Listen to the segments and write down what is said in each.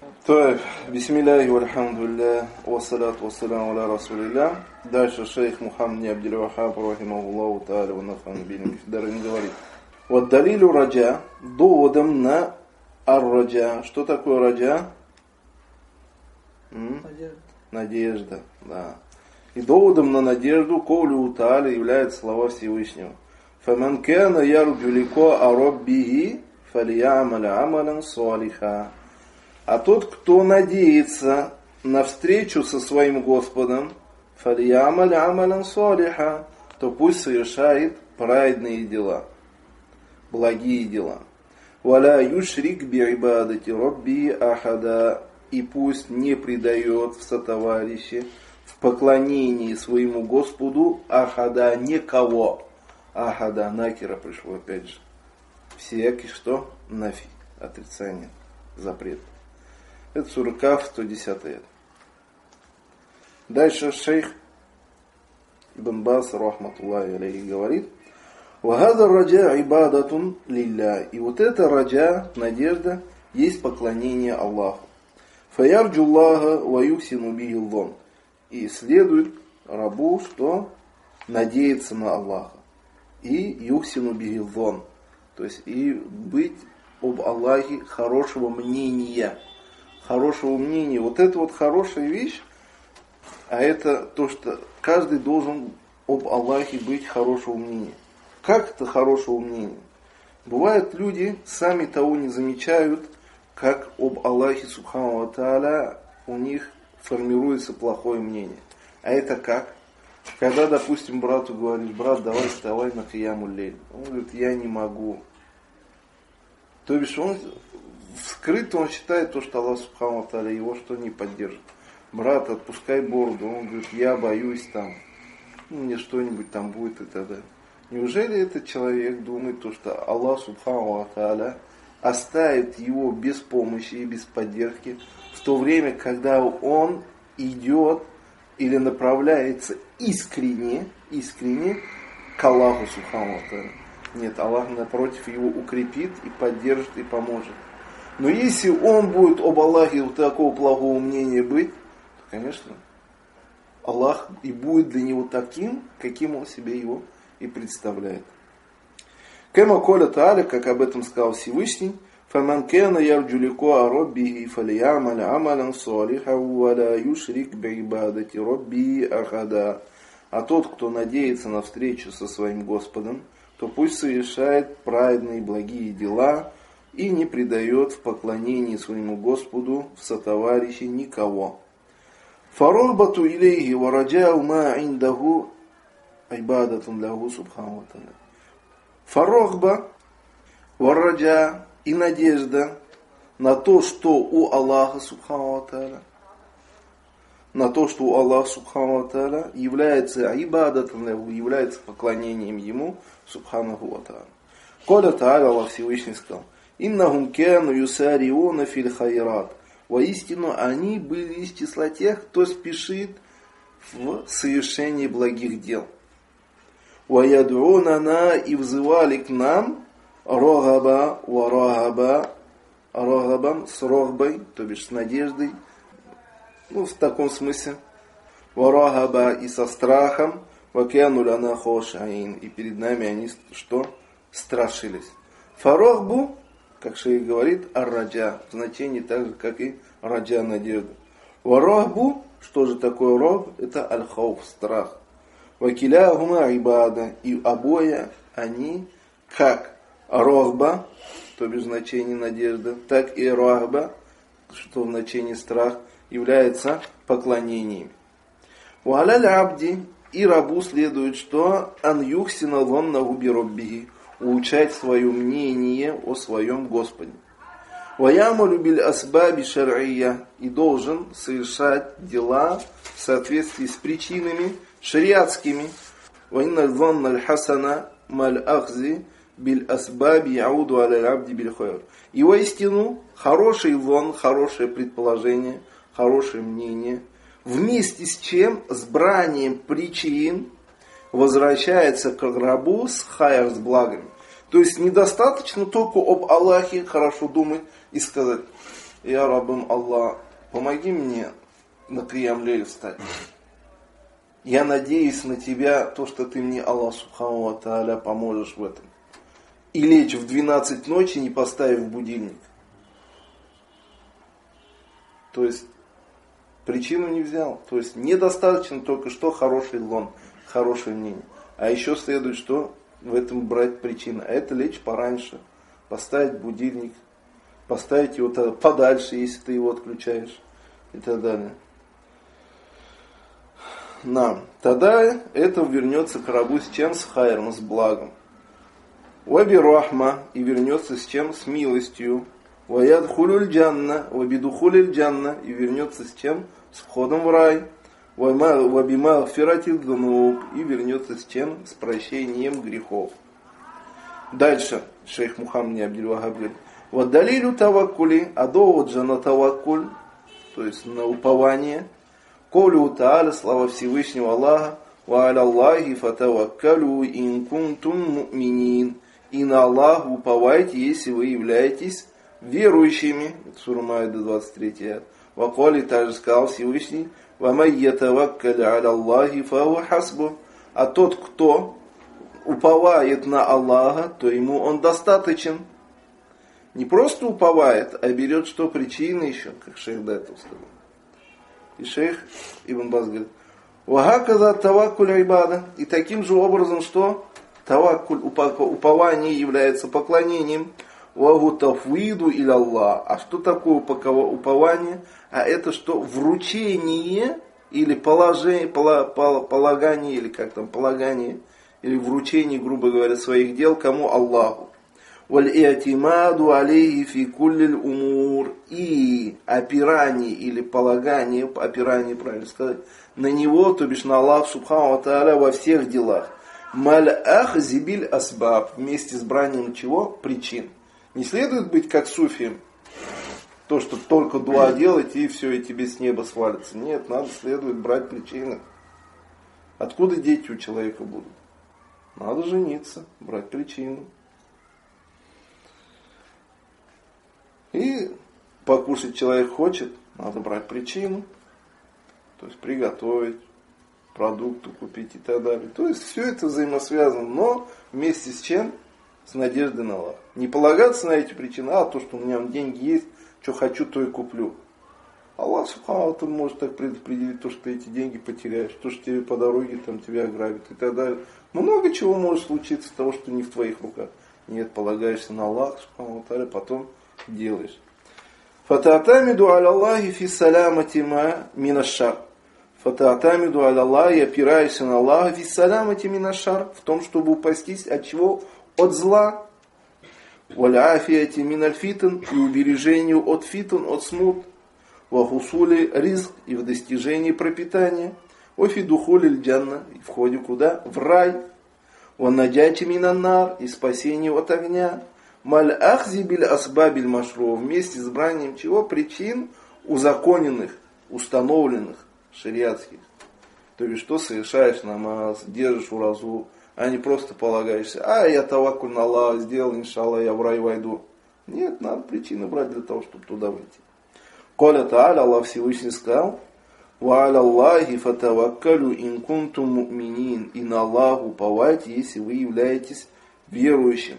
Так, бисмилляхи вальхамдулиллах, вассаляту вассаляму аля расулиллях. Дальше шейх Мухаммад ибн Абдул-Ваххаб, рахимахуллаху тааля, ва нафа'ана бихи мифдарин, говорит: вот далилю раджа, доводом на ар-раджа. Что такое раджа? Надежда, да. И доводом на надежду ковлю тааля являются слова Всевышнего. Фаман кана ярджу лиқа раббихи фальямаль амалян салиха. А тот, кто надеется на встречу со своим Господом, фальямаль амалян салиха, то пусть совершает праведные дела, благие дела. Валя юшрик би'ибадати рабби ахада, и пусть не предает в сотоварищи, в поклонении своему Господу ахада, никого. Ахада, накира пришло опять же. Всякий что? Нафи, отрицание, запрет. Это сура Каф, 110 аят. Дальше шейх Ибн Баз, рахматуллахи алейхи, говорит: «Вахаза раджа ибадатун лилля». И вот это раджа, надежда, есть поклонение Аллаху. Фаярджу Аллаха ва юхсину бихи лзон. И следует рабу, что надеяться на Аллаха. И юхсину бихи лзон. То есть и быть об Аллахе хорошего мнения. Хорошего мнения. Вот это вот хорошая вещь, а это то, что каждый должен об Аллахе быть хорошего мнения. Как это хорошего мнения? Бывают люди, сами того не замечают, как об Аллахе Субхану ва Тааля у них формируется плохое мнение. А это как? Когда, допустим, брату говоришь: брат, давай вставай на киямуль лейль. Он говорит: я не могу. То бишь он скрыто он считает то, что Аллах Субхану ва Тааля его что не поддержит. Брат, отпускай бороду. Он говорит: я боюсь там, мне что-нибудь там будет и так далее. Неужели этот человек думает то, что Аллах Субхану ва Тааля оставит его без помощи и без поддержки в то время, когда он идет или направляется искренне к Аллаху Субхану ва Тааля? Нет, Аллах напротив его укрепит и поддержит и поможет. Но если он будет об Аллахе вот такого плохого мнения быть, то, конечно, Аллах и будет для него таким, каким он себе его и представляет. Кема коля тааля, как об этом сказал Всевышний: «Фаман кена ярджу лиқа раббихи фальямаль амалян салиха ва ла юшрик би'ибадати рабби ахада». А тот, кто надеется на встречу со своим Господом, то пусть совершает праведные благие дела и не предает в поклонении своему Господу в сотоварищи никого. Фаролбату илейхи ва раджау ма индаху айбадатун лаху субхану ва тааля. Фарохба ва раджа, и надежда на то, что у Аллаха Субхану ва Тааля, на то, что у Аллаха Субхану ва Тааля является айбадатун лаху, является поклонением ему Субхану ва Тааля. Коля Тааля, Аллах Всевышний сказал: «Иннахум кяну юсариуна фил хайрат». Воистину, они были из числа тех, кто спешит в совершении благих дел. «Ваядуунана», и взывали к нам рогаба ва рогаба, рогабам с рогбой, то бишь с надеждой, в таком смысле, ва рогаба, и со страхом, ва кяну лана хошаин, и перед нами они что? Страшились. Фарохбу, как шейх говорит, ар-раджа, в значении так же, как и раджа, надежда. Варохбу, что же такое рог? Это аль-хауф, страх. Вакиляхума ибада, и обои они как рохба, то бишь значение надежда, так и рохба, что в значении страх, является поклонением. Вааляль абди, и рабу следует, что ан юхсина лоннаху би раббихи, улучшать свое мнение о своем Господе. Ваямалю биль асбаби шар'ия, и должен совершать дела в соответствии с причинами шариатскими. Ваинна зонна хасана маль ахзи биль асбаби яуду аля абди биль хайр. И воистину хороший зон, хорошее предположение, хорошее мнение, вместе с чем, с бранием причин, возвращается к рабу с хайр, с благами. То есть недостаточно только об Аллахе хорошо думать и сказать: Я раббым Аллах, помоги мне на Киям-лейль встать. Я надеюсь на тебя, то, что ты мне, Аллах Субхану ва Тааля, поможешь в этом. И лечь в 12 ночи, не поставив будильник. То есть, причину не взял. То есть, недостаточно только что хороший лон, хорошее мнение. А еще следует, что в этом брать причину. А это лечь пораньше, поставить будильник, поставить его подальше, если ты его отключаешь и так далее. Тогда это вернется к рабу с чем? С хайром, с благом. Ваби рахма, и вернется с чем? С милостью. Ваядхулюль джанна, вабидухулюль джанна, и вернется с чем? С входом в рай. Вабима фиратил дунуб, и вернется с чем? С прощением грехов. Дальше шейх Мухаммад ибн Абдул-Ваххаб говорит: «Ваддалилю таваккули, а довод же на таваккуль, то есть на упование, Колю Тааля, слава Всевышнего Аллаха, ва аля Аллахи фатаваккалю ин кунтум му'минин, и на Аллах уповайте, если вы являетесь верующими». Сура Маида 23. Ва коли, также сказал Всевышний: «Ва май ятаваккаль аля Аллахи фаху хасбу». А тот, кто уповает на Аллаха, то ему он достаточен. Не просто уповает, а берет что? Причины еще, как шейх до этого сказал. И шейх Ибн Баз говорит: «Вагаказа таваккуль ибада». И таким же образом, что таваккуль, упование, является поклонением. Вагу тафвиду иля Аллах. А что такое упование? А это что? Вручение или полагание, или как там, полагание, или вручение, грубо говоря, своих дел кому? Аллаху. Валь-иатимаду алейхи фи куллиль умур. И опирание или полагание, опирание, правильно сказать, на него, то бишь на Аллах Субхану ва Тааля во всех делах. Маль-ах зибиль асбаб. Вместе с бранием чего? Причин. Не следует быть как суфием. То, что только дуа делать, и все, и тебе с неба свалится. Нет, следует брать причины. Откуда дети у человека будут? Надо жениться, брать причину. И покушать человек хочет, надо брать причину. То есть приготовить, продукты купить и так далее. То есть все это взаимосвязано, но вместе с чем? С надеждой на Аллах. Не полагаться на эти причины, а то, что у меня деньги есть, что хочу, то и куплю. Аллах Субхану может так предопределить то, что ты эти деньги потеряешь, то, что тебе по дороге там, тебя ограбят и так далее. Много чего может случиться того, что не в твоих руках. Нет, полагаешься на Аллах Субхану Тааля, потом делаешь. Фатаатамиду аля Аллахи фи салямати ма минашар. Фатаатамиду аля Аллахи, опираешься на Аллаха фи салямати минашар, в том, чтобы упастись от чего? От зла. Валяфияти миналь фитн, и убережению от фитн, от смут. Вахусули ризк, и в достижении пропитания. Офи духулиль джанна, и в входе куда? В рай. Ванаджати минаннар, и спасение от огня. Маль ахзи биль асбабиль машро, вместе с бранием чего? Причин узаконенных, установленных, шариатских. То есть, что совершаешь намаз, держишь уразу, а не просто полагаешься: я таваккуль на Аллах сделал, иншаллах, я в рай войду. Нет, надо причины брать для того, чтобы туда выйти. Коля Тааля, Аллах Всевышний сказал: «Ва аля Аллахи фатаваккалю ин кунтум му'минин». И на Аллах уповайте, если вы являетесь верующим.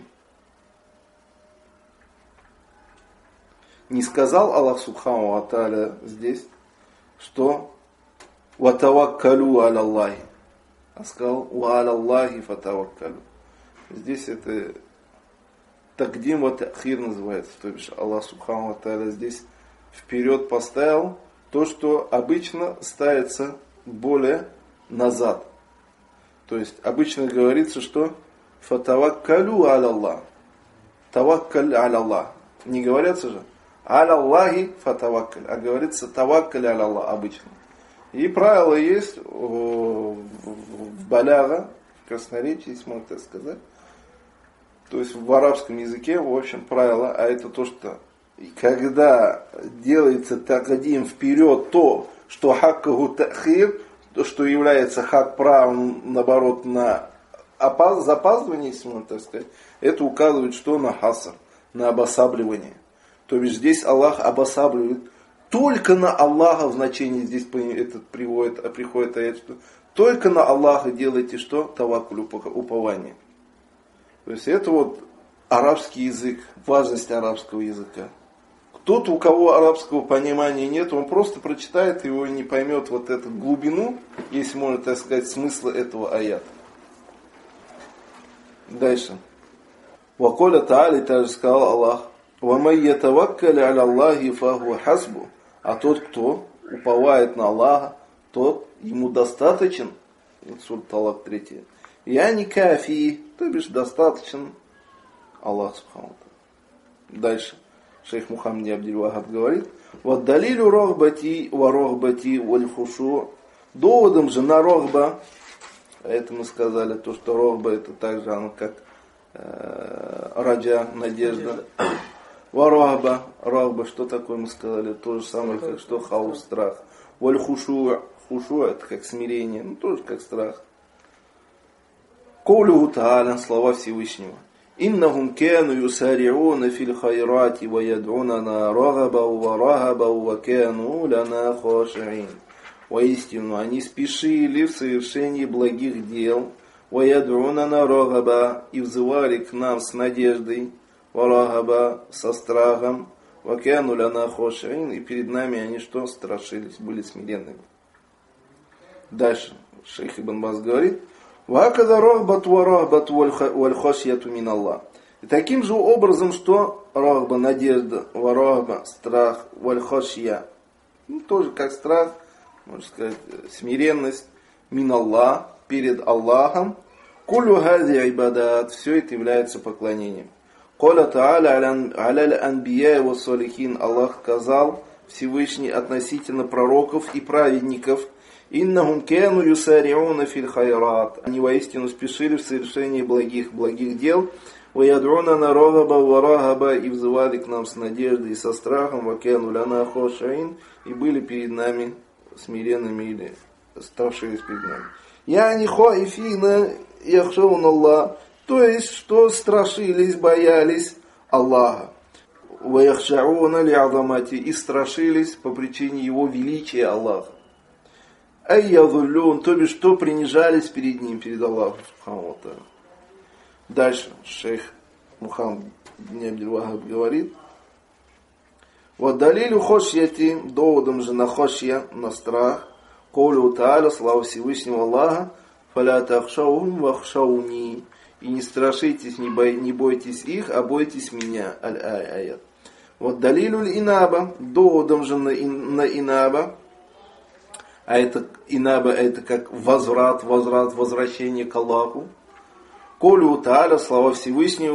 Не сказал Аллах Субхану ва Тааля здесь, что «Ватаваккалю аля Аллахи», а сказал «Ва аля Аллахи фатаваккалю». Здесь это такдим ва та'хир называется. То есть Аллах Субхану ва Тааля здесь вперед поставил то, что обычно ставится более назад. То есть обычно говорится, что «Фатаваккалю аля Аллах». Таваккаль аля Аллах. Не говорится же «Аля Аллахи фатаваккаль», а говорится «Таваккаль аля Аллах» обычно. И правило есть в баляга, в красноречии, если можно так сказать. То есть в арабском языке, в общем, правило, а это то, что когда делается такадим вперед то, что хаккаху тахир, то, что является хак правом, наоборот, на запаздывание, если можно так сказать, это указывает что? На хаср, на обосабливание. То бишь здесь Аллах обосабливает только на Аллаха, в значении здесь приходит аят, что только на Аллаха делайте что? Таваккуль, упование. То есть это вот арабский язык, важность арабского языка. Тот, у кого арабского понимания нет, он просто прочитает его и не поймет вот эту глубину, если можно так сказать, смысла этого аята. Дальше. Ваколя Та'али также сказал Аллах: «Вамай ятаваккали аля Аллахи фаху хасбу». А тот, кто уповает на Аллаха, тот ему достаточен. Сура Талак 3. Я не кафи, то бишь достаточен Аллах Субхану. Дальше. Шейх Мухаммад Абдул-Вахаб говорит: «Вот далилю рохбати ва рохбати валь хушу». Доводом же на рохба, это мы сказали, то, что рохба это также оно как раджа, надежда. Варахба, рахба, что такое мы сказали, то же самое, как что хауф, страх. Валь хушу, хушу это как смирение, ну тоже как страх. Коулюху Тааля, слова Всевышнего. Иннахум кяну юсариуна фил хайрати ва яд'унана рагабау ва рахабау ва кяну лана хашиин. Воистину, они спешили в совершении благих дел, ва яд'унана рагаба, и взывали к нам с надеждой, ва рахаба, со страхом, ва кяну лана хашиин, и перед нами они что? Страшились, были смиренными. Дальше шейх Ибн Баз говорит: «Вакада рахбат ва рахбат валь хашьяту мин Аллах». И таким же образом, что рахба, надежда, ва рахба, страх, валь хашья, ну, тоже как страх, можно сказать, смиренность, мин Аллах, перед Аллахом, кулю хази ибадат, все это является поклонением. Коля Тааля аля анбия ва салихин, Аллах сказал Всевышний относительно пророков и праведников: «Иннахум кяну юсариуна фил хайрат». Они воистину спешили в совершении благих дел. «Ва яд'унана рагаба ва рахаба», и взывали к нам с надеждой и со страхом. «Ва кяну лана хашиин», и были перед нами смиренными или страшились перед нами. «Яни хаифина яхшауна Аллах», то есть, что страшились, боялись Аллаха. «Ва яхшауна ли'азамати», и страшились по причине его величия Аллаха. Айядуллюн, то бишь, что принижались перед ним, перед Аллахом. Дальше шейх Мухаммад Абдул-Вахаб говорит: «Вот далилю хошьяти», доводом же на хошья, на страх, коулю Тааля, слава Всевышнего Аллаха, фаля тахшаухум вахшауни, и не страшитесь, не бойтесь их, а бойтесь меня. Аль-аят. Вот далилю инаба, доводом же на инаба, а это инаба, это как возвращение к Аллаху. Колю Тааля, слава Всевышнего,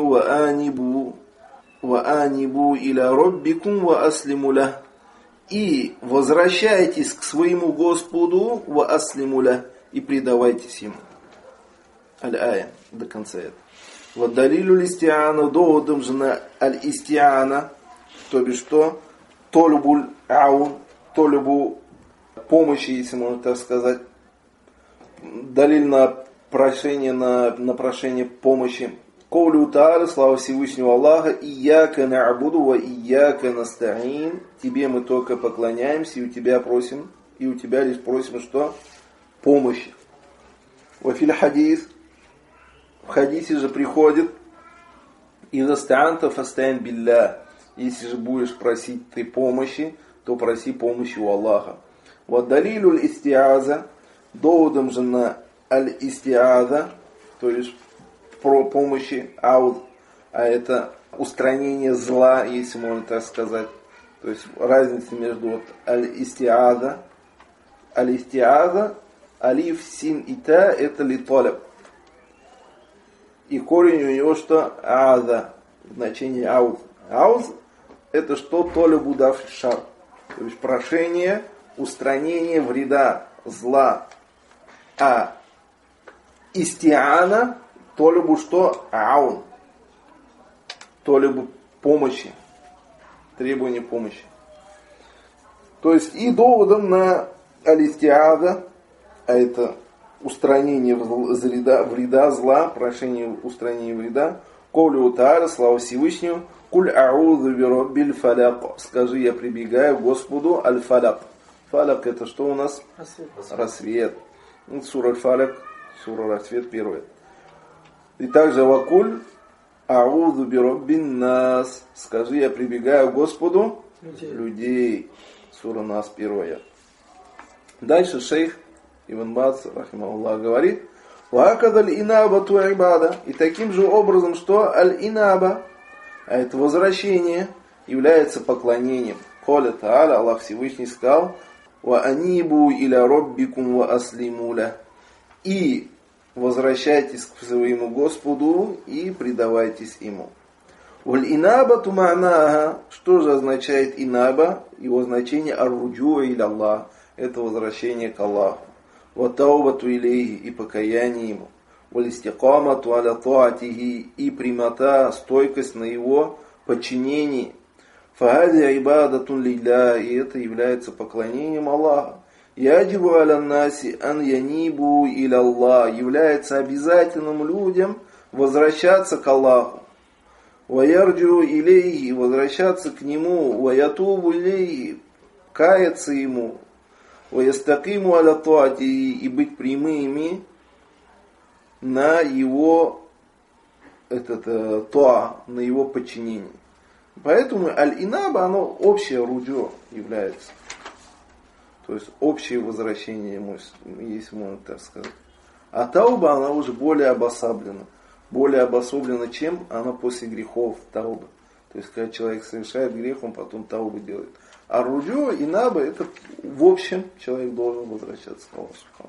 ва анибу иля роббикум ва аслиму лах. И возвращайтесь к своему Господу, ва аслиму лах, и предавайтесь ему. Аль-ая, до конца это. Вот далилю листиана, доводом же на аль-истиана, то бишь что? Толюбуль аун, толюбу помощи, если можно так сказать. Далиль на прошение помощи. Коулю Тааля, слава Всевышнего Аллаха, ияка на'буду ва ияка наста'ин, тебе мы только поклоняемся, и у тебя просим, и у тебя лишь просим что? Помощи. Вафиль хадис, в хадисе же приходит: «Иза ста'анта фаста'ин билля», если же будешь просить ты помощи, то проси помощи у Аллаха. Вот далилю истиаза, доводом же на аль-истиаза, то есть про помощи, а это устранение зла, если можно так сказать. То есть разница между вот аль-истиаза, алиф, син и та, это литоляб. И корень у него что? Аза, значение ауз. Ауз это что? Толябу давший шар. То есть прошение, устранение вреда, зла. А истиана, толюбу что? Аун. Толюбу помощи. Требование помощи. То есть и доводом на алистиада, а это устранение вреда, зла, прошение устранения вреда, Коулю Тааля, слава Всевышнему, Куль а'удhu би раббиль фаляк. Скажи, я прибегаю к Господу аль-фаляк. Фаляк это что у нас? Рассвет. Сура аль-фаляк, сура рассвет первая. И также вакуль а'удhu би раббин нас. Скажи, я прибегаю к Господу людей. Сура нас первая. Дальше шейх Ибн Баз, рахимахуллах, говорит: «Ваакад аль-инаба ту ибада». И таким же образом, что аль-инаба, а это возвращение, является поклонением. Коля Тааля, Аллах Всевышний сказал: «Ва анибу иля роббикум ва аслимуля». И возвращайтесь к своему Господу и предавайтесь Ему. Валь-инаба ту ма'наха. Что же означает инаба? Его значение ар-руджу иля Аллах. Это возвращение к Аллаху. Ватаубату илейхи, и покаяние Ему. Валистикамату аля таатихи, и прямота, стойкость на Его подчинении. Фагади ибадатун лилля, и это является поклонением Аллаха. Яджибу аля наси ан янибу иля Аллах, является обязательным людям возвращаться к Аллаху. Ваярджу илейхи, возвращаться к Нему. Ваятубу илейхи, каяться Ему. Ваястакиму аля таати, и быть прямыми на его на его подчинение. Поэтому аль-инаба, оно общее руджо является. То есть общее возвращение, если можно так сказать. А тауба, она уже более обособлена, чем она после грехов тауба. То есть когда человек совершает грех, он потом таубу делает. А руджо, инаба, это в общем человек должен возвращаться к Аллаху.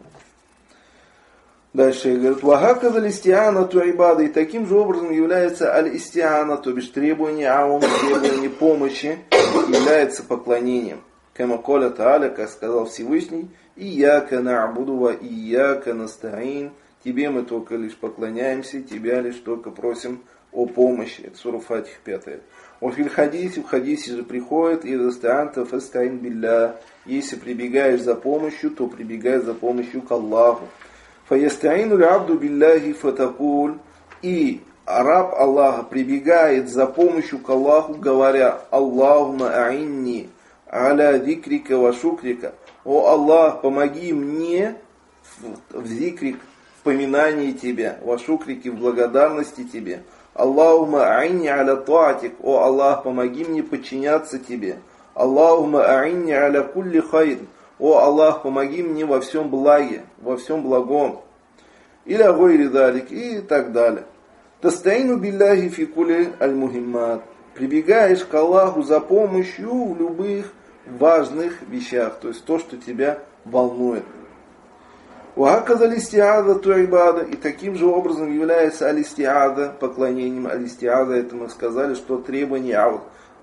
Дальше говорит: «Вахаказа листианату ибада». И таким же образом является аль-истиана, то бишь требование аум, требование помощи, является поклонением. Кама коля тааля, как сказал Всевышний: «Ияка на'буду ва ияка настаин». Тебе мы только лишь поклоняемся, тебя лишь только просим о помощи. Это сура Фатих 5. В хадисе же приходит: «Иза ста'анта фастаин билля». Если прибегаешь за помощью, то прибегай за помощью к Аллаху. Фаястаину л'абду билляхи фатакуль. И раб Аллаха прибегает за помощью к Аллаху, говоря: «Аллахума а'инни аля зикрика ва шукрика». О Аллах, помоги мне в зикре, в поминании Тебя, ва шукрике, в благодарности Тебе. Аллахума а'инни аля таатик. О Аллах, помоги мне подчиняться Тебе. Аллахума а'инни аля кулли хайр. О Аллах, помоги мне во всем благе, во всем благом. Или агойри далик, и так далее. Тастаину билляхи фи кули аль-мухиммат. Прибегаешь к Аллаху за помощью в любых важных вещах, то есть то, что тебя волнует. Ваказа листиада ту ибада. И таким же образом является алистиада поклонением. Алистиада, это мы сказали, что требование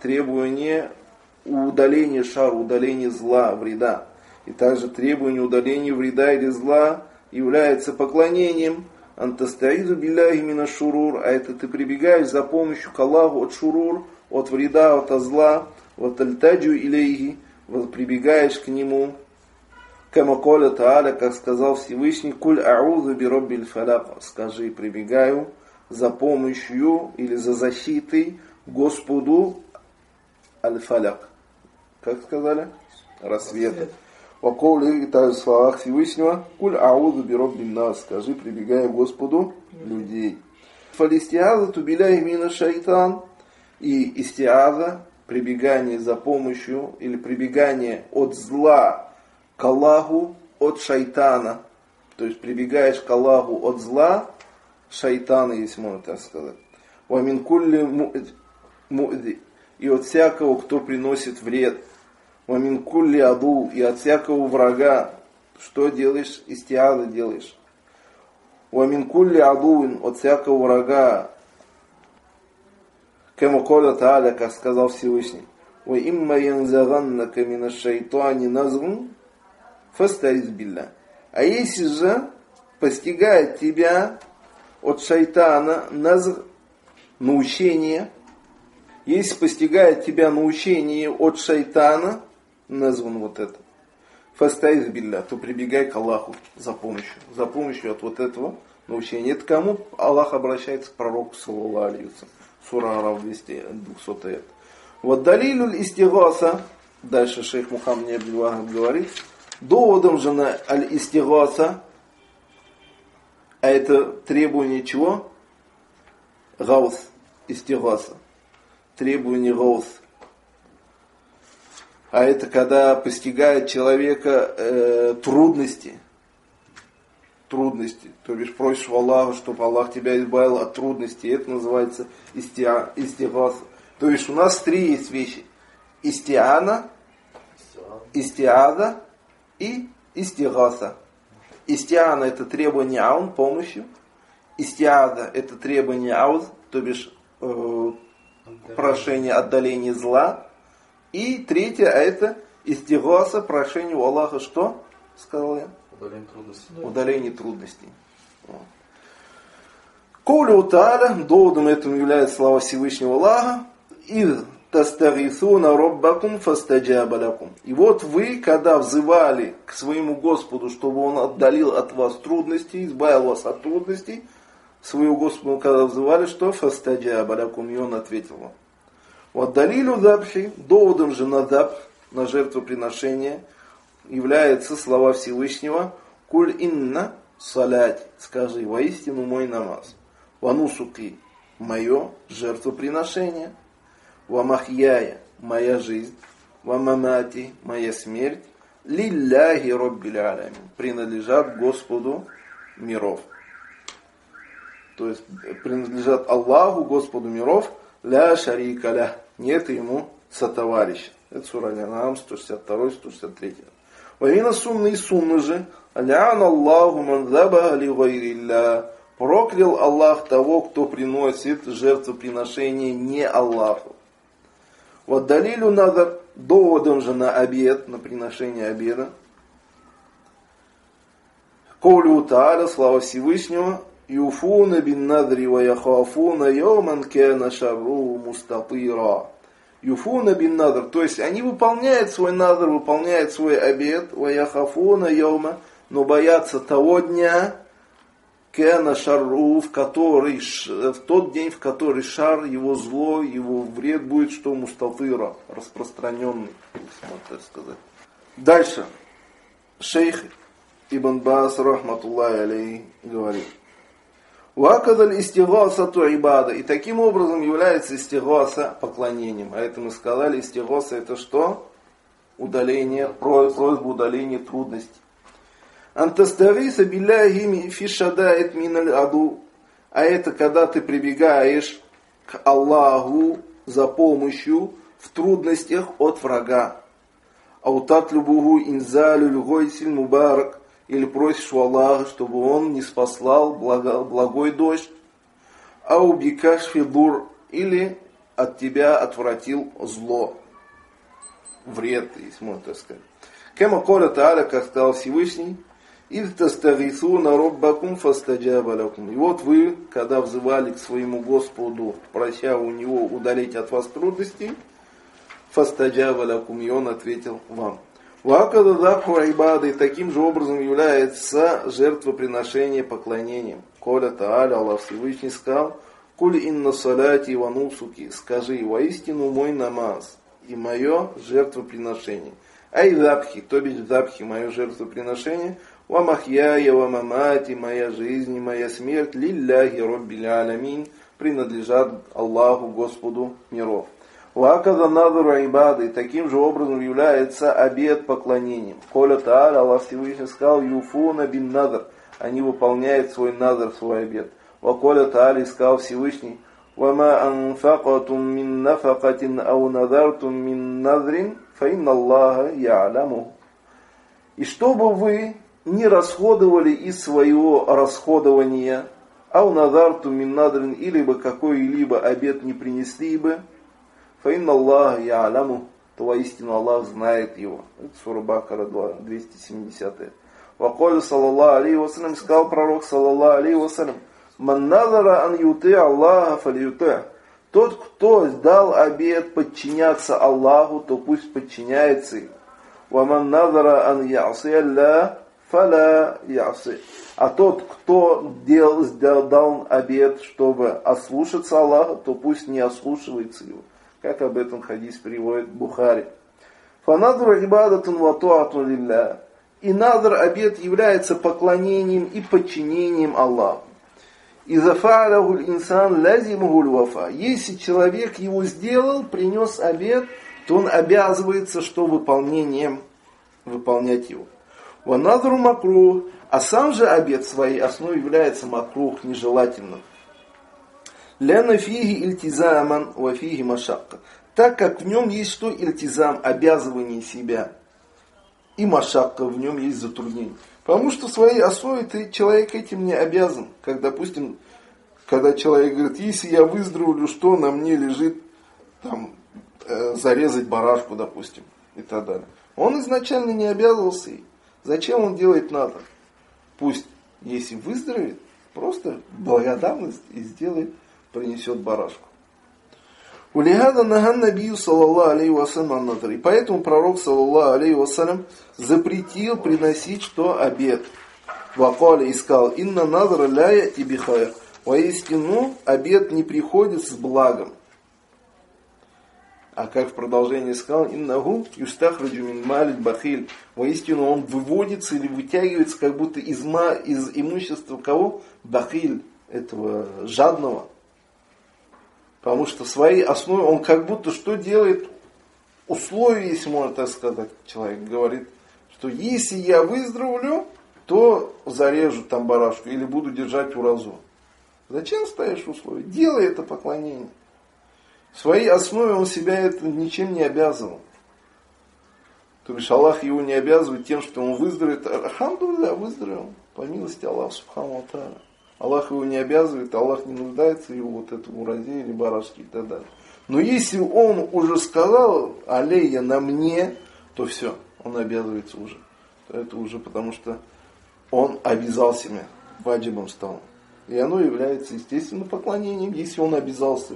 удаления шара, удаления зла, вреда. И также требование удаления вреда или зла является поклонением. Антастаиду билляхи мина шурур. А это ты прибегаешь за помощью к Аллаху от шурур, от вреда, от зла. Вот альтаджу илейхи, прибегаешь к Нему. Кама коля тааля, как сказал Всевышний: «Куль а'удhu би раббиль фаляк». Скажи, прибегаю за помощью или за защитой Господу аль-фаляк. Как сказали? Рассвета. Ваколи, и также в словах Всевышнего: «Куль а'удhu би раббин нас». Скажи, прибегаю к Господу людей. Фалистиаза тубиляхи мина шайтан. И истиаза, прибегание за помощью или прибегание от зла к Аллаху от шайтана. То есть прибегаешь к Аллаху от зла шайтана, если можно так сказать. Вамин кулли му'ди. И от всякого, кто приносит вред. Вамин кулли аду. И от всякого врага. Что делаешь? Истиаза делаешь. Вамин кулли адуин. От всякого врага. Кама коля тааля, как сказал Всевышний: «Ва имма янзаганнака мина шайтани назгун фастаиз билля». А если же постигает тебя от шайтана научение, если постигает тебя научение от шайтана, назван вот это, фастаиз билля, то прибегай к Аллаху за помощью от вот этого научения. Это кому Аллах обращается? К пророку, саллаллаху алейхи ва саллям. Сура Араф 200 аят. Вот далилюль истигаса, дальше шейх Мухаммад ибн Вахаб говорит, доводом же на аль-истигаса, а это требование чего? Гаус, истигаса. Требование гаус. А это когда постигает человека трудности. Трудности. То бишь просишь у Аллаха, чтобы Аллах тебя избавил от трудностей. Это называется истигаса. То есть у нас три есть вещи. Истиана, истиада и истигаса. Истиана это требование аун, помощи. Истиада это требование ауз, то бишь прошение отдаления зла. И третье, а это истигаса, прошение у Аллаха, что? Сказал я? Удаление трудностей. Удаление трудностей. Коулю Тааля, доводом этому является слава Всевышнего Аллаха. «Из тастагисуна роббакум фастаджаба лакум». И вот вы, когда взывали к своему Господу, чтобы Он отдалил от вас трудности, избавил вас от трудностей, своего Господу, когда взывали, что фастаджаба лакум, и Он ответил вам. Вот далилю забхи, доводом же на забх, на жертвоприношение, является слова Всевышнего «Куль инна салять», скажи, воистину мой намаз, «Ванусуки», мое жертвоприношение, «Вамахьяя», моя жизнь, «Вамамати», моя смерть, «Лилляхи роббиль алямин», принадлежат Господу миров. То есть принадлежат Аллаху, Господу миров, «Ля шарика ля», нет ему сотоварища. Это сура Аль-Ан'ам, 162-163. Вамина сунна и сунна же, «Алян Аллаху ман заба ли гайрилля», проклял Аллах того, кто приносит жертвоприношение не Аллаху. Вот далилю надо доводом же на обед, на приношение обеда. Коулю Тааля, слава Всевышнего, «Юфуна бин надри ва яхафуна йоман кана шарру мустатира». Юфуна бин надр, то есть они выполняют свой надр, выполняют свой обет, ва яхафуна йома, но боятся того дня, кана шарру, в тот день, в который шар, его зло, его вред будет, что мустатира, распространенный, можно так сказать. Дальше. Шейх Ибн Баас, рахматуллахи алейхи, говорит: «Вакадаль истигасату ибада». И таким образом является истигаса поклонением. А это мы сказали, истигаса это что? Удаление, просьба удаления трудностей. Антастариса билляхи фишадает миналь аду. А это когда ты прибегаешь к Аллаху за помощью в трудностях от врага. Аутатлюбугу инзалю гойсиль мубарак. Или просишь у Аллаха, чтобы Он не спаслал благой дождь. Аубикаш фидур. Или от тебя отвратил зло. Вред, если можно так сказать. Кема коля тааля, как сказал Всевышний, «Ид тастагисуна роббакум фастаджаба лакум». И вот вы, когда взывали к своему Господу, прося у Него удалить от вас трудности, фастаджаба лакум, и Он ответил вам. Вакада даху айбада, и таким же образом является жертвоприношение поклонением. Коля тааля, Аллах Всевышний сказал: «Куль инна саляти ва нусуки», скажи, воистину мой намаз и мое жертвоприношение. Ай запхи, то бишь запхи, мое жертвоприношение, ва махьяя ва мамати, моя жизнь и моя смерть, лилляхи роббиль алямин, принадлежат Аллаху, Господу миров. Ваказа надуру айбады, таким же образом является обет поклонением. Коля тааля, Аллах Всевышний сказал: «Юфуна бин надр», они выполняют свой надр, свой обет. Ваколя тааля, сказал Всевышний: «Вама анфакатум мин нафакатин ау надартум мин надрин, фаинна Аллаха я'ляму». И чтобы вы не расходовали из своего расходования, ау надартум мин надрин, или бы какой-либо обет не принесли бы, фаинна Аллаха я'ляму, то воистину Аллах знает его. Это сура Бакара 270. Ваколя саллаллаху алейхи вассалям, сказал пророк саллаллаху алейхи вассалям: «Ман назара ан юти Аллаха фалюти». Тот, кто дал обет подчиняться Аллаху, то пусть подчиняется ему. «Ва ман назара ан яси Аллах фаля яси. А тот, кто дал обет, чтобы ослушаться Аллаха, то пусть не ослушивается его. Как об этом хадис приводит Бухари. Фанадр ибадатун ва туатун лилля. И надр, обет, является поклонением и подчинением Аллаху. Иза фа'аляху инсан лазимуху вафа. Если человек его сделал, принес обет, то он обязывается, что выполнять его. Ва надру макрух. А сам же обет в своей основе является макрух, нежелательным. Ляна фиги ильтизаман ва фиги машакка. Так как в нем есть что? Ильтизам, обязывание себя. И машакка, в нем есть затруднение. Потому что в своей основе человек этим не обязан. Как, допустим, когда человек говорит, если я выздоровлю, что на мне лежит там, зарезать барашку, допустим, и так далее. Он изначально не обязывался ей. Зачем он делает надо? Пусть, если выздоровеет, просто благодарность и сделает, принесет барашку. Улихада наган набию саллаллаху алейхи вассалям надр. И поэтому пророк саллаллаху алейхи вассалям запретил приносить что? Обет. Вакаля и сказал, инна надра ля яти бихайр. Воистину обет не приходит с благом. А как в продолжении сказал, иннаху юстахраджу мин малит бахиль. Воистину он выводится или вытягивается как будто из имущества кого? Бахиль, этого жадного. Потому что в своей основе он как будто что делает? Условие, если можно так сказать, человек говорит, что если я выздоровлю, то зарежу там барашку или буду держать уразу. Зачем ставишь условия? Делай это поклонение. В своей основе он себя это ничем не обязывал. То бишь Аллах его не обязывает тем, что он выздоровеет. Алхамдулилля, выздоровел. По милости Аллаха субхану ва тааля. Аллах его не обязывает, Аллах не нуждается в его вот этому уразе или барашке и так далее. Но если он уже сказал, алейя на мне, то все, он обязывается уже. Это уже потому что он обязал себя, ваджибом стал. И оно является естественным поклонением, если он обязался.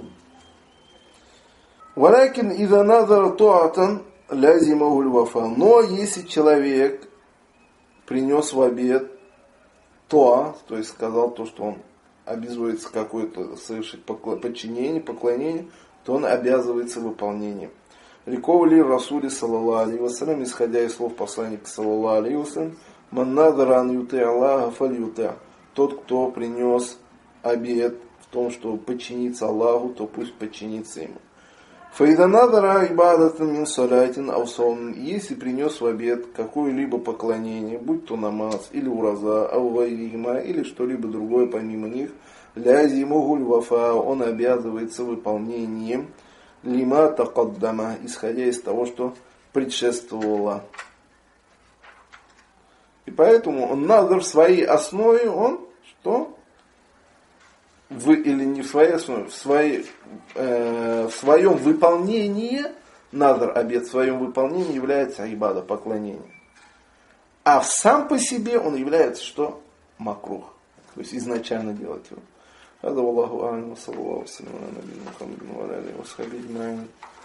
Валякин иза назара туатан лязимаху львафа. Но если человек принес в обет то есть сказал то, что он обязывается какое-то совершить подчинение, поклонение, то он обязывается выполнением. Ликовали Расули саллаллаху алейхи вассалям, исходя из слов посланника саллаллаху алейхи вассалям, ман надара ан юти Аллаха фаль юти. Тот, кто принес обет в том, что подчиниться Аллаху, то пусть подчинится ему. Фаида надара ибадатан мин салятин аусалн. Если принес в обет какое-либо поклонение, будь то намаз или ураза, аувайрима или что-либо другое помимо них, лязимухуль вафа, он обязывается выполнением лима такаддама, исходя из того, что предшествовало. И поэтому он надр в своей основе, он что? Или не в своей основе, в своем выполнении, надр, обет, в своем выполнении является ибада, поклонение. А сам по себе он является что? Макрух. То есть изначально делать его. هذا والله أعلم وصلى الله وسلم على نبينا محمد وعلى آله وصحبه أجمعين.